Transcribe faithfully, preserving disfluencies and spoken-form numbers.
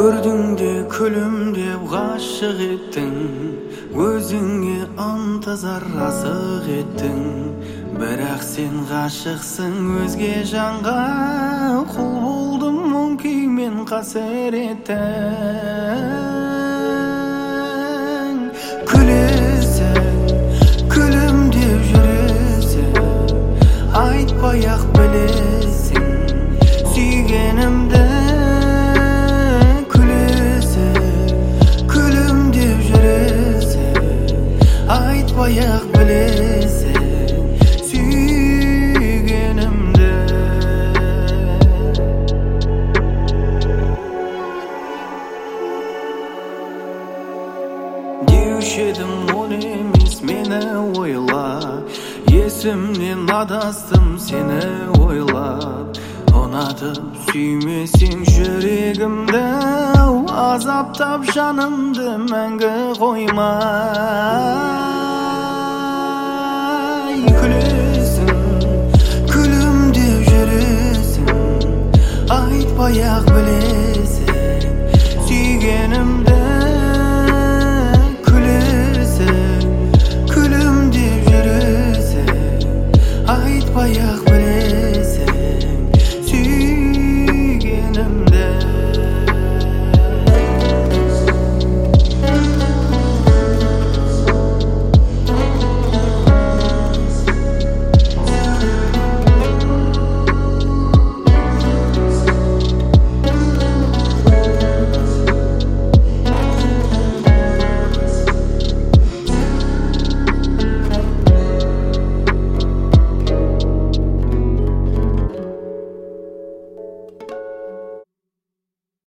Көрдің де күлім деп ғашық еттің, өзіңе ынтызар асық еттің. Бірақ сен ғашықсың өзге жанға, құл болдым мұң күймен қасіреттің. Күлесің, күлім деп жүресің, айтпай-ақ білесің сүйгенімді. Айтпай-ақ білесің сүйгенімді. Деуші едім оны емес мені ойла, есімнен адастым сені ойлап. Ұнатып сүймесең жүрегімді, азаптап жанымды мәңгі қойма. Күлесің, күлім деп жүресің, айтпай-ақ білесің